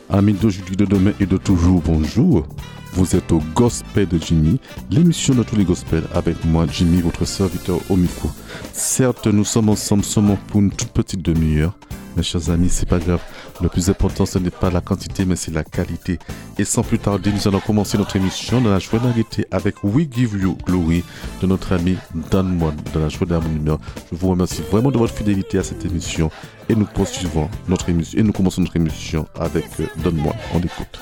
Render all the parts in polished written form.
Amis d'aujourd'hui, de demain et de toujours, bonjour. Vous êtes au Gospel de Jimmy, l'émission de tous les gospels avec moi, Jimmy, votre serviteur au micro. Certes, nous sommes ensemble seulement pour une toute petite demi-heure. Mes chers amis, c'est pas grave. Le plus important, ce n'est pas la quantité, mais c'est la qualité. Et sans plus tarder, nous allons commencer notre émission dans la joie d'arrêter avec We Give You Glory de notre ami Dan Moine dans la joie d'harmonie. Je vous remercie vraiment de votre fidélité à cette émission et nous poursuivons notre émission et nous commençons notre émission avec Dan Moine. On écoute.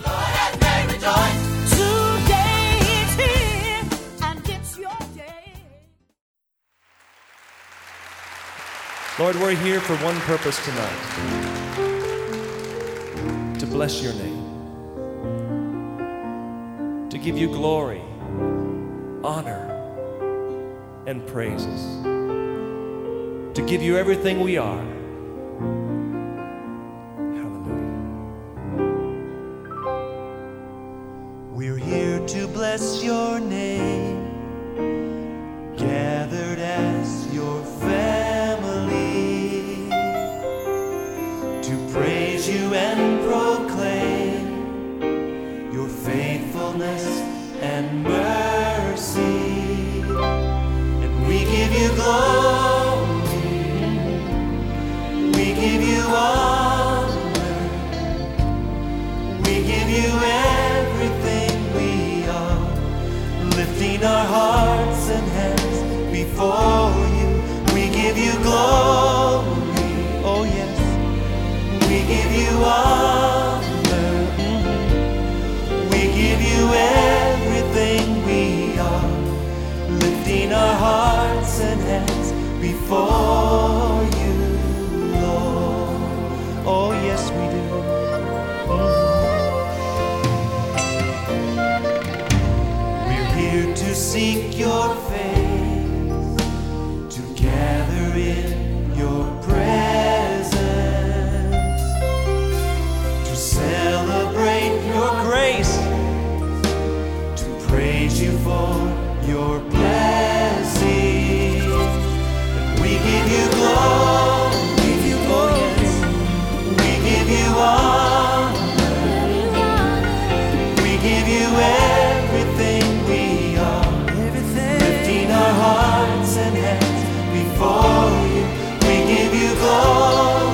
Lord, we're here for one purpose tonight, to bless your name, to give you glory, honor, and praises, to give you everything we are. Hallelujah. We're here to bless your name, gathered as your family, praise you and proclaim your faithfulness and mercy. And we give you glory, we give you honor, we give you everything we are, lifting our hearts and hands before you. We give you glory, oh yes. We give you honor, we give you everything we are, lifting our hearts and hands before you, Lord. Oh yes we do. We're here to seek your face, to gather in your presence, celebrate your grace, to praise you for your blessing. And we give you glory, oh yes, we give you honor, we give you everything we are, lifting our hearts and hands before you. We give you glory,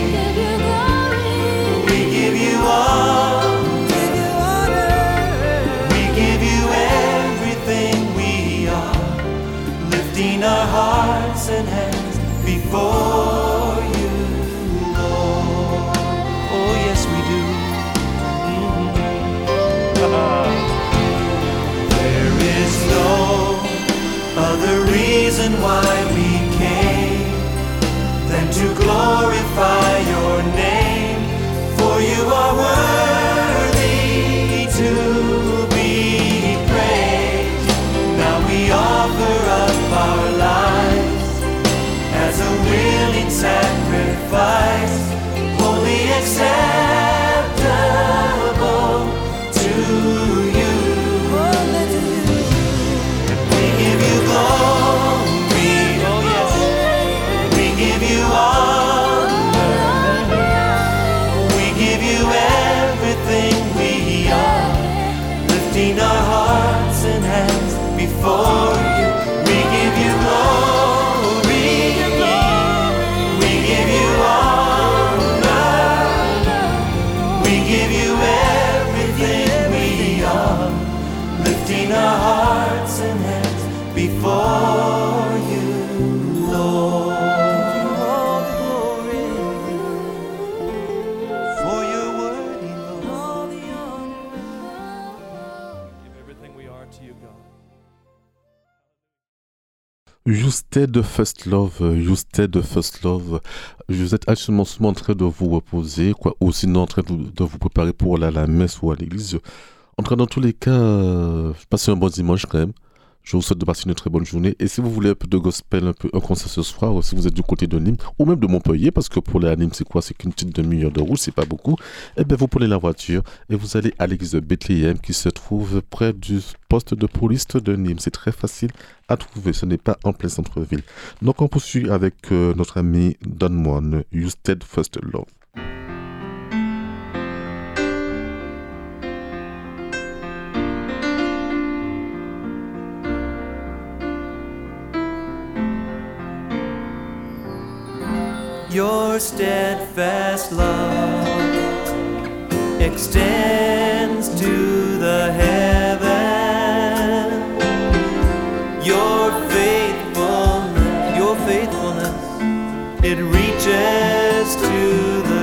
our hearts and hands before you, Lord. Oh yes we do. There is no other reason why we came than to glorify your name, for you are worthy to be praised. Now we offer up our lives as a willing sacrifice, wholly acceptable to you. And we give you glory, oh yes, we give you honor, we give you everything we are, lifting our hearts and hands before you. We give you glory, we give you honor, we give you everything we are, lifting our hearts and hands before you, Lord. For your worthy, Lord. Give everything we are to you, God. You stay the first love, you stay the first love. Vous êtes actuellement en train de vous reposer, quoi, ou sinon en train de vous préparer pour aller à la messe ou à l'église. En tout cas, dans tous les cas, passez un bon dimanche quand même. Je vous souhaite de passer une très bonne journée. Et si vous voulez un peu de gospel, un concert ce soir, ou si vous êtes du côté de Nîmes, ou même de Montpellier, parce que pour aller à Nîmes, c'est quoi? C'est qu'une petite demi-heure de route, c'est pas beaucoup. Eh bien, vous prenez la voiture et vous allez à l'église de Bethléem qui se trouve près du poste de police de Nîmes. C'est très facile à trouver, ce n'est pas en plein centre-ville. Donc, on poursuit avec notre ami Dan Moine, You Stayed First Love. Your steadfast love extends to the heaven. Your faithfulness, it reaches to the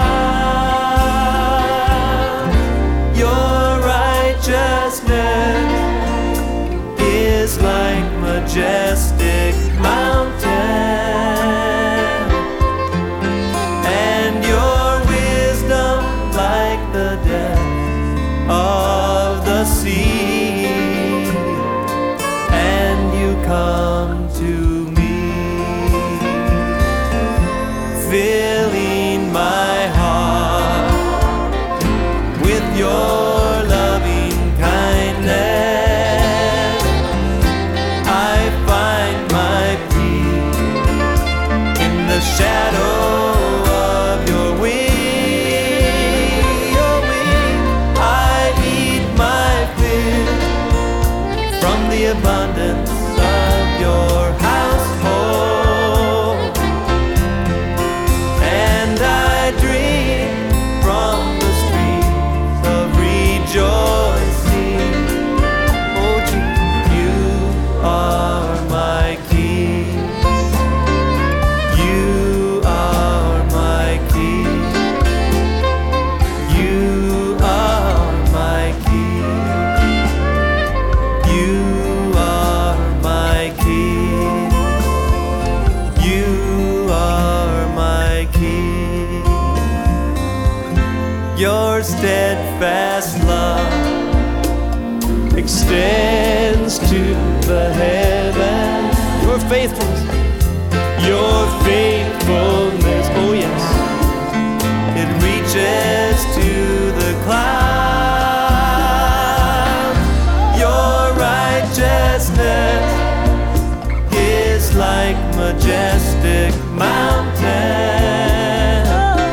clouds. Your righteousness is like majestic mountains, and your wisdom like the depth of the sea. And you come to me, filling my heart with your loving kindness. I find my peace in the shadow of your wing. Your wing. I eat my fill from the abundance of your household, and I drink from the streams of rejoicing. Oh, Jesus, you are my King. You are my King. You are my King. You are my King. You are my King. Your steadfast love extends to the heaven. Your faithfulness, oh yes, it reaches to the clouds. Your righteousness is like majestic mountains,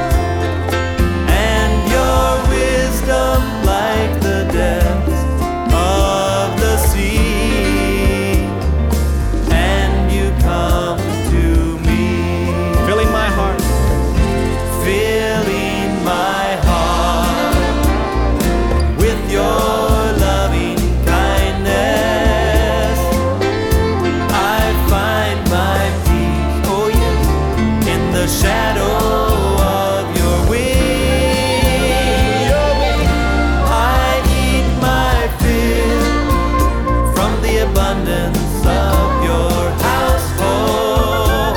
and your wisdom like the depths of the sea. And you come to me, filling my heart with your loving kindness. I find my peace, oh yes, in the shadow of your wing. I eat my fill from the abundance of your household,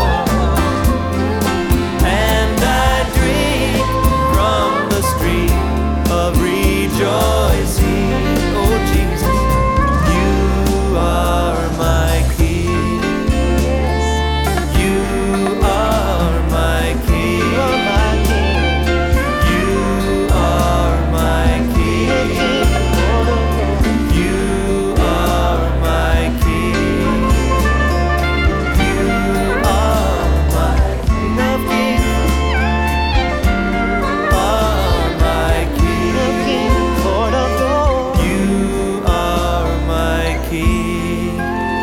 and I drink from the stream of rejoicing. Oh Jesus, you are my King. You are my King. You are my King. You are my King. You are my King of Kings. Are my King. Lord of Lords. You are my King.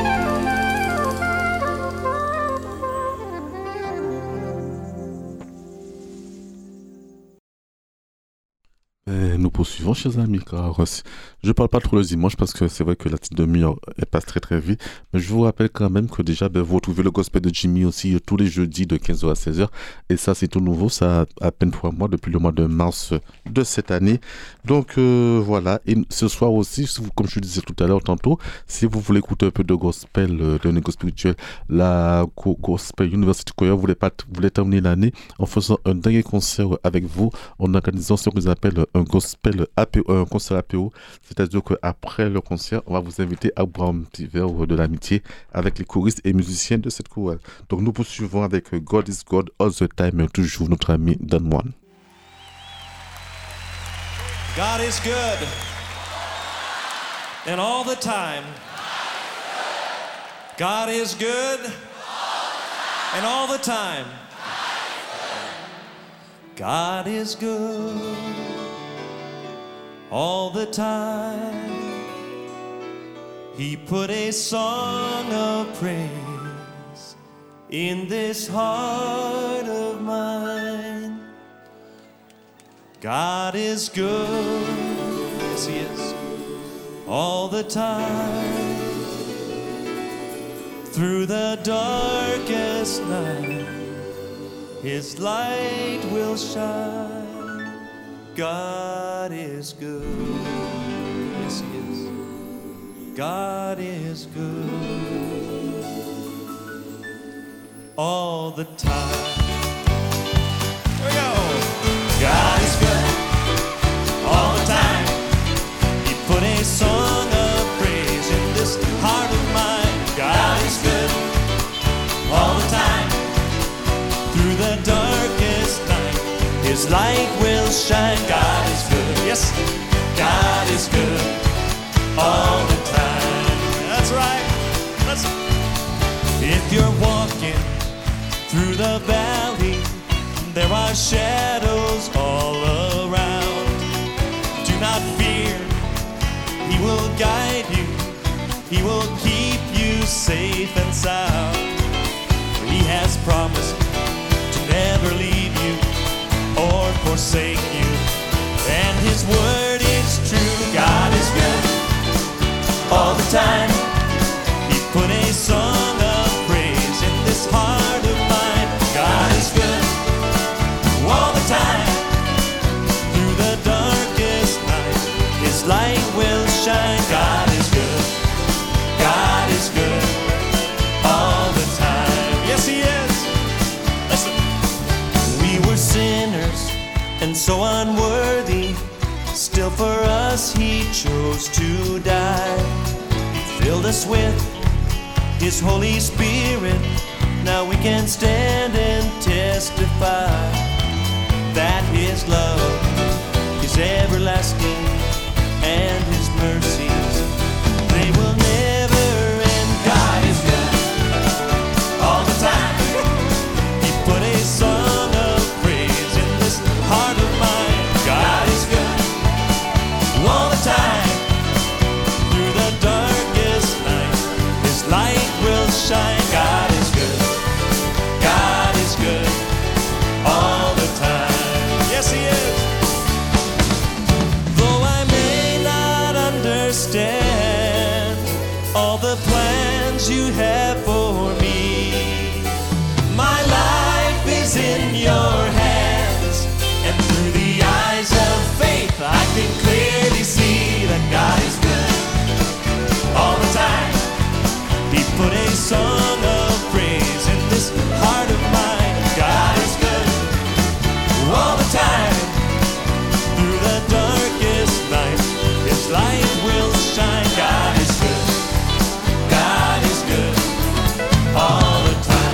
Et nous poursuivons, chers amis, car je parle pas trop le dimanche parce que c'est vrai que la petite demi-heure elle passe très très vite, mais je vous rappelle quand même que déjà vous retrouvez le gospel de Jimmy aussi tous les jeudis de 15h à 16h, et ça c'est tout nouveau, ça a à peine 3 mois depuis le mois de mars de cette année. Donc voilà, et ce soir aussi, comme je le disais tout à l'heure tantôt, si vous voulez écouter un peu de gospel, de négo spirituel, la Gospel University Choir voulait terminer l'année en faisant un dernier concert avec vous, en organisant ce qu'ils appellent un gospel APO, un concert APO, c'est-à-dire qu'après le concert, on va vous inviter à boire un petit verre de l'amitié avec les choristes et musiciens de cette chorale. Donc nous poursuivons avec God is God all the time, toujours notre ami Dan One. God is good. And all the time. God is good. And all the time. God is good. All the time. He put a song of praise in this heart of of mine. God is good, yes He is, all the time. Through the darkest night, His light will shine. God is good, yes He is. God is good all the time. Here we go. God is good all the time. He put a song of praise in this heart of mine. God is good all the time. Through the darkest night, His light will shine. God is good. Yes, God is good all the time. That's right. If you're walking through the valley, there are shadows all around. Do not fear, He will guide you. He will keep you safe and sound. He has promised to never leave you or forsake you. And His word is true. God is good all the time. He put a song of praise in this heart of mine. God is good all the time. Through the darkest night, His light will shine. God is good. God is good all the time. Yes, He is. Listen. We were sinners and so unworthy. Still for us He chose to die. He filled us with His Holy Spirit. Now we can stand and testify that His love is everlasting and His mercies, they will never end. God is good all the time. He put a song of praise in this heart of mine. God is good all the time. Through the darkest night, His light will shine. God is good. God is good all the time. Yes, He is. Though I may not understand all the plans You have for me, my life is in Your hands, and through the eyes of faith I can clearly see that God is good all the time. He put a song of praise in this heart of mine. God is good all the time. Through the darkest night, His light will shine. God is good. God is good all the time.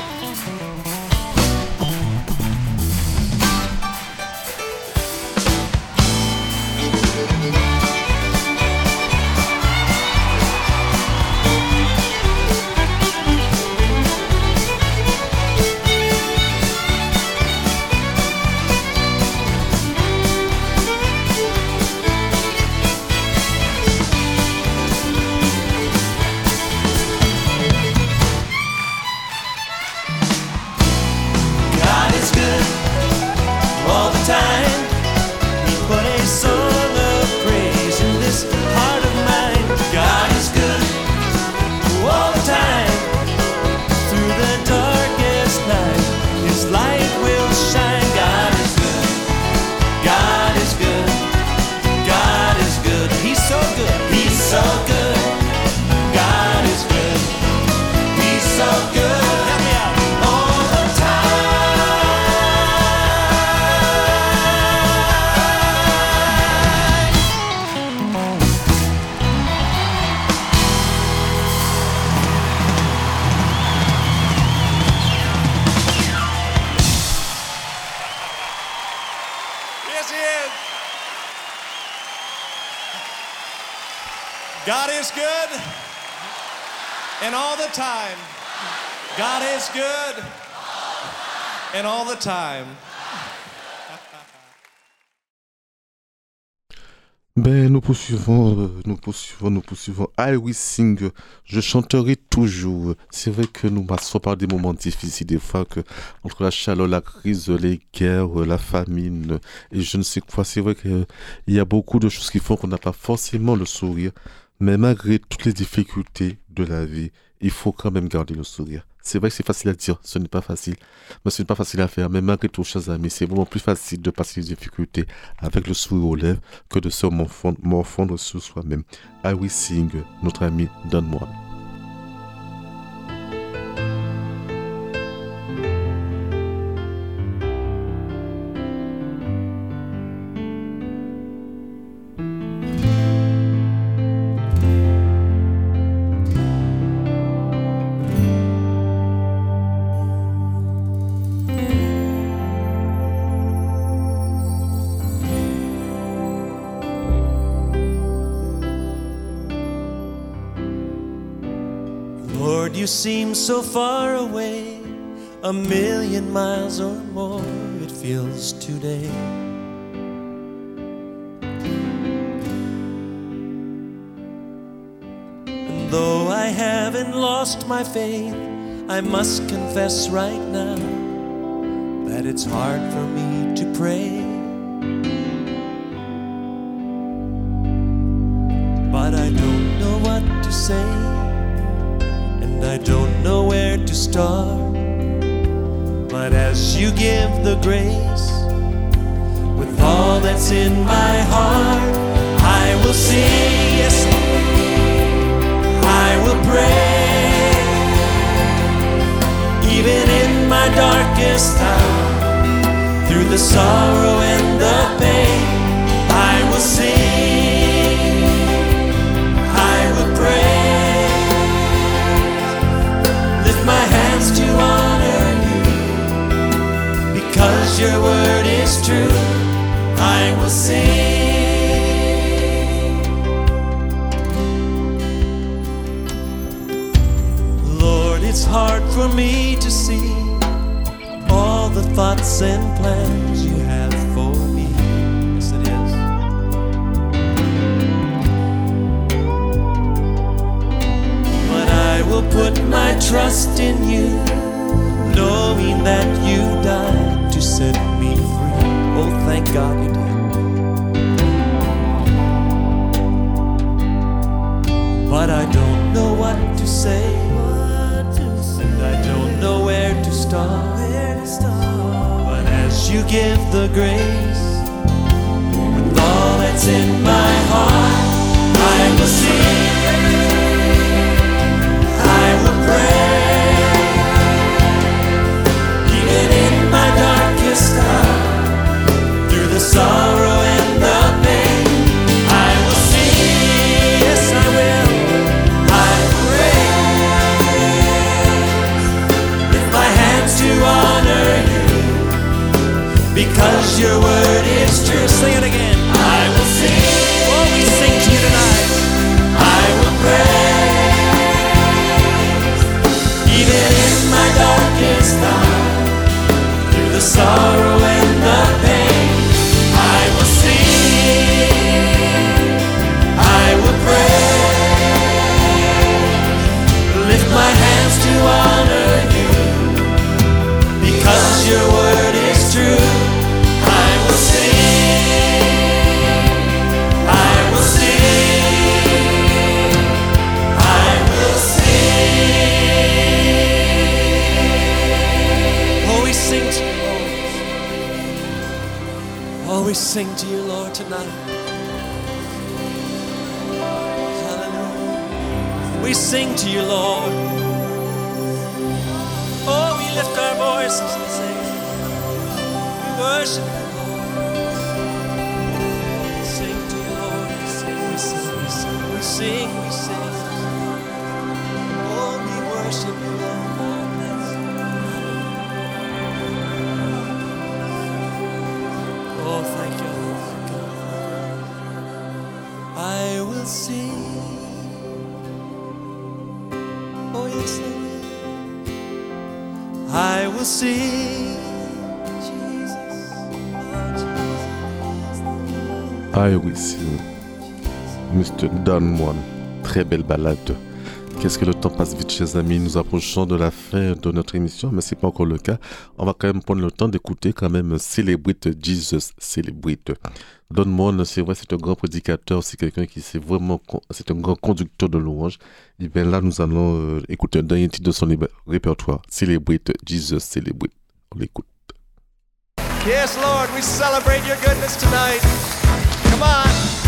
God is good all the time. He put a song of praise in this heart of mine. God is good all the time. Through the darkest night, His light will shine. God is good. God is good. God is good. He's so good. He's so good. God is good. He's so good. Help me out. All the Yes, He is. God is good, and all the time. God is good, and all the time. Ben, nous poursuivons, nous poursuivons, nous poursuivons. I will sing, je chanterai toujours. C'est vrai que nous passons par des moments difficiles, des fois que entre la chaleur, la crise, les guerres, la famine et je ne sais quoi. C'est vrai qu'il y a beaucoup de choses qui font qu'on n'a pas forcément le sourire. Mais malgré toutes les difficultés de la vie, il faut quand même garder le sourire. C'est vrai que c'est facile à dire, ce n'est pas facile, mais ce n'est pas facile à faire. Mais malgré tout, chers amis, c'est vraiment plus facile de passer les difficultés avec le sourire aux lèvres que de se morfondre sur soi-même. I will sing, notre ami, donne-moi. Lord, you seem so far away, 1,000,000 miles or more it feels today. And though I haven't lost my faith, I must confess right now that it's hard for me to pray. But I don't know what to say, and I don't know where to start. But as you give the grace, with all that's in my heart, I will sing, yes, I will pray. Even in my darkest hour, through the sorrow and the pain, I will sing, I will pray. My hands to honor you, because your word is true, I will sing. Lord, it's hard for me to see all the thoughts and plans you have for me. Yes, it is. But I will put my trust in you, knowing that you died to set me free. Oh, thank God you did. But I don't know what to say, and I don't know where to start. But as you give the grace, with all that's in my heart, I will sing, I will pray. Even in my darkest hour, through the sorrow and the pain, I will sing, yes I will, I will raise. Lift my hands to honor you, because your word is true. Sing it again. I will sing. Oh, we sing to you tonight. I will pray. Even in my darkest hour, through the sorrow and the pain, I will sing, I will pray. Lift my hands to honor you, because your word is true. I will sing, I will sing, I will sing. Oh, we sing to you, Lord. Oh, we sing to you, Lord, tonight. Hallelujah. We sing to you, Lord. Oh, we lift our voices and sing. We worship you, Lord. We sing to you, Lord. We sing, we sing, we sing, we sing, we sing. Oh, we worship you, Lord. Oh, thank you, Lord God. I will sing. Oh, yes, I will. I will sing. Jesus. Oh, Jesus. I will sing. Mr. Don Juan. Très belle balade. Qu'est-ce que le temps passe vite, chers amis. Nous approchons de la fin de notre émission, mais ce n'est pas encore le cas. On va quand même prendre le temps d'écouter quand même Celebrate Jesus, Celebrate. Don Juan, c'est vrai, c'est un grand prédicateur, c'est quelqu'un qui c'est un grand conducteur de louanges. Et bien là, nous allons écouter un dernier titre de son répertoire, Celebrate Jesus, Celebrate. On l'écoute. Yes, Lord, we celebrate your goodness tonight. Come on.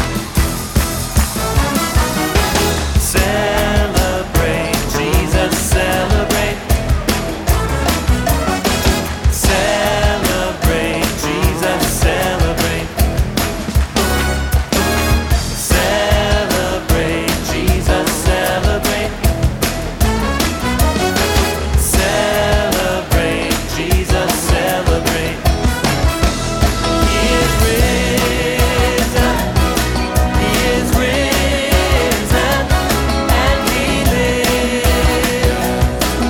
Celebrate, Jesus, celebrate. Celebrate, Jesus, celebrate. Celebrate, Jesus, celebrate. Celebrate, Jesus, celebrate. He is risen. He is risen. And he lives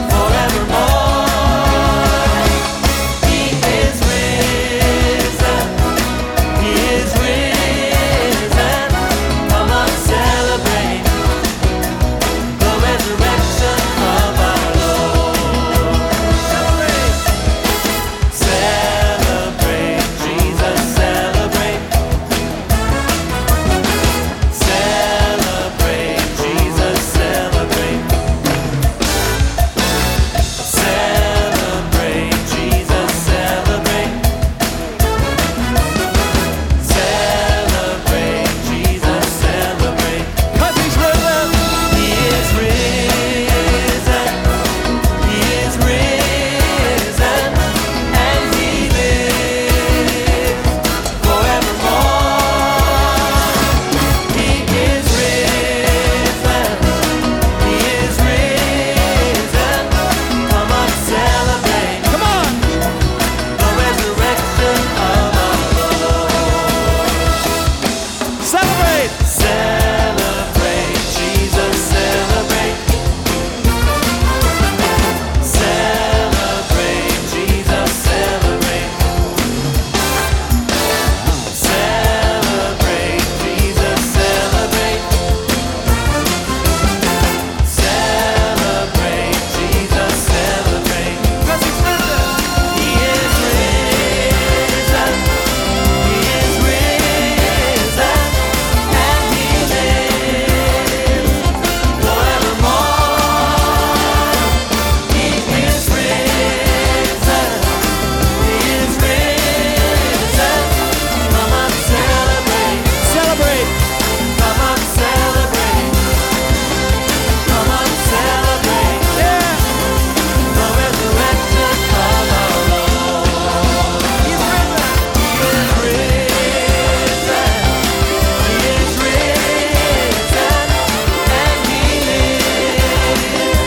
forevermore. He is risen. He is risen. Come on, celebrate the resurrection of our Lord. Celebrate, Jesus, celebrate. Celebrate, Jesus, celebrate. Celebrate, Jesus, celebrate. Celebrate, Jesus, celebrate. 'Cause he's risen. He is risen. He is risen. And he lives forevermore. He is risen. He is risen. Come on, celebrate. Come on. The resurrection of our Lord. Celebrate. Celebrate, Jesus, celebrate. Celebrate, Jesus, celebrate. Celebrate, Jesus, celebrate. Celebrate, Jesus, celebrate. 'Cause he's risen. He is risen. He is risen. And he lives forevermore. He is risen. He is risen. Come on, celebrate. Celebrate. Come on, celebrate. Come on, celebrate. Yeah. The resurrection of our Lord. He's risen. He is risen. He is risen. And he lives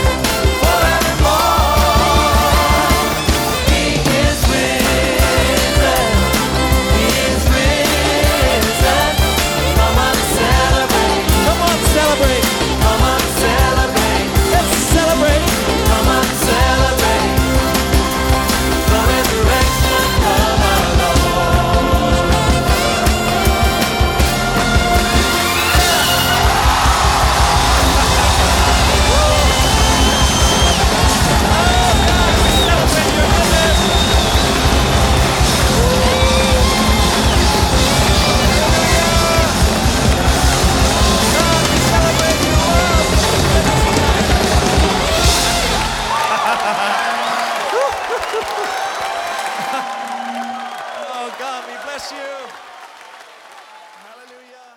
forevermore. He is risen. He is risen. Come on, celebrate. Come on, celebrate. Come on, celebrate. Let's celebrate. Come on, celebrate. The resurrection of our Lord. Oh God, we bless you. Hallelujah.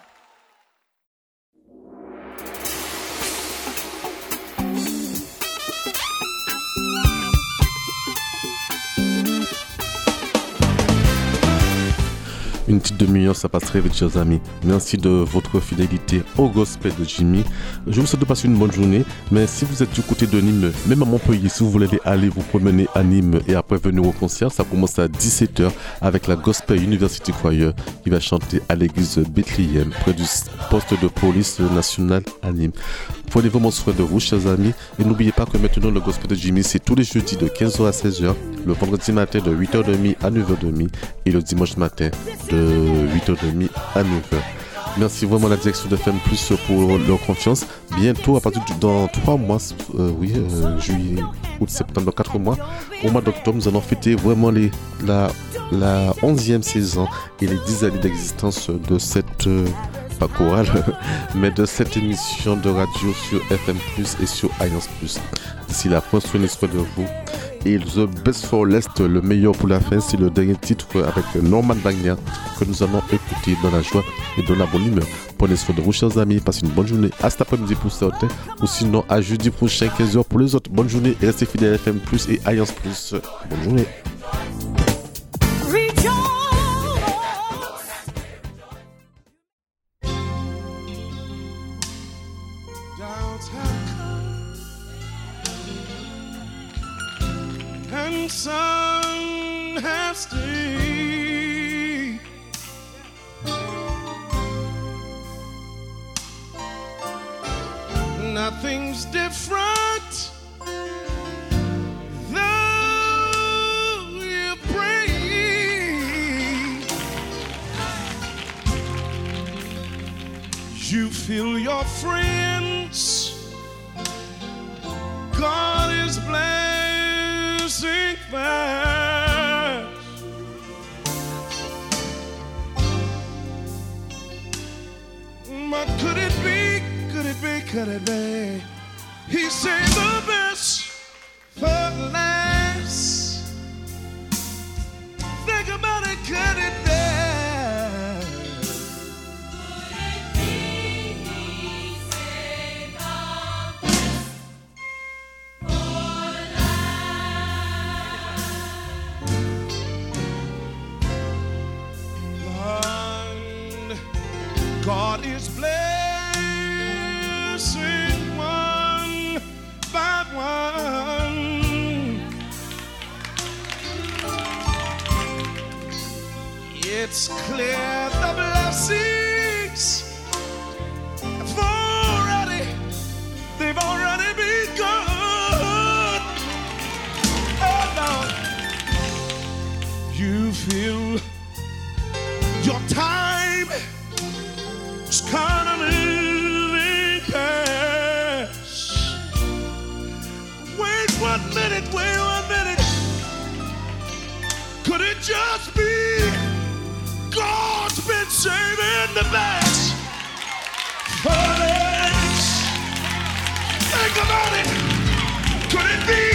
Une petite demi-heure, ça passe très vite, chers amis. Merci de votre fidélité au gospel de Jimmy. Je vous souhaite de passer une bonne journée. Mais si vous êtes du côté de Nîmes, même à Montpellier, si vous voulez aller vous promener à Nîmes et après venir au concert, ça commence à 17h avec la Gospel University Choir qui va chanter à l'église Bethléem, près du poste de police nationale à Nîmes. Prenez vraiment soin de vous, chers amis. Et n'oubliez pas que maintenant, le gospel de Jimmy, c'est tous les jeudis de 15h à 16h, le vendredi matin de 8h30 à 9h30 et le dimanche matin de 8h30 à 9h. Merci vraiment à la direction de FM Plus pour leur confiance. Bientôt, à partir dans 3 mois, juillet, août, septembre, dans 4 mois, au mois d'octobre, nous allons fêter vraiment la 11e saison et les 10 années d'existence de cette, pas chorale, mais de cette émission de radio sur FM Plus et sur Alliance Plus. D'ici là, prenez soin de vous. Et The Best for Last, le meilleur pour la fin, c'est le dernier titre avec Norman Wagner que nous allons écouter dans la joie et dans la bonne humeur. Prenez soin de vous, chers amis, passez une bonne journée. À cet après-midi pour certains, ou sinon à jeudi prochain, 15h pour les autres. Bonne journée et restez fidèles à FM Plus et Alliance Plus. Bonne journée. Sun has stayed. Nothing's different. Though you pray, you feel your friends. God is blessing fast. But could it be, could it be, could it be? He saved the best for last. Think about it, could it be? God is blessing one by one. It's clear the blessings they've already begun. Oh Lord, you feel your time is kind of moving past. Wait 1 minute, wait 1 minute. Could it just be God's been saving the best for us? Think about it. Could it be